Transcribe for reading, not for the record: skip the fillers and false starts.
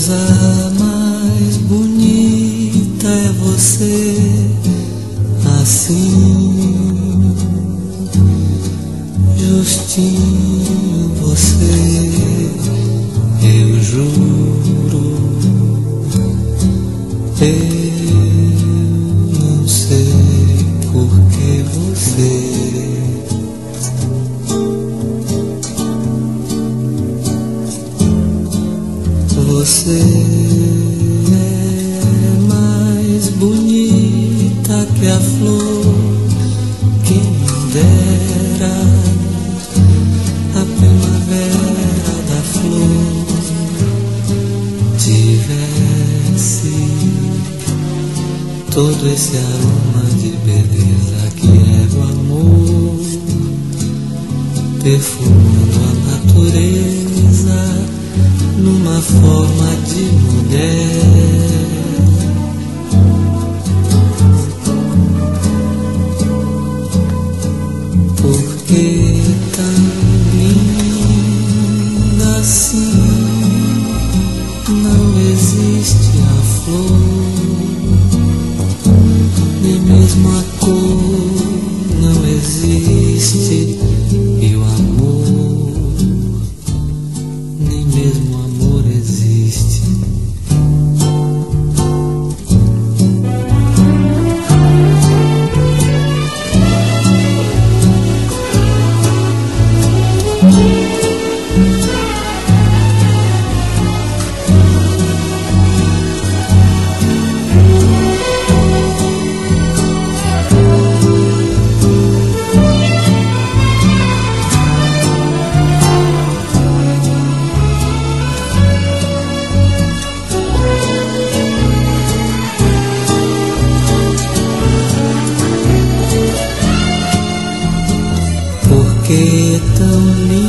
coisa mais bonita é você assim, justinho você, eu juro. Eu não sei por que você é mais bonita que a flor, quem me dera a primavera da flor tivesse todo esse aroma de beleza que é o amor, perfumando a natureza numa forma de mulher. Por que tão linda assim? Não existe a flor, nem mesmo a cor não existe, e o amor, nem mesmo o amor existe. Por que tão lindo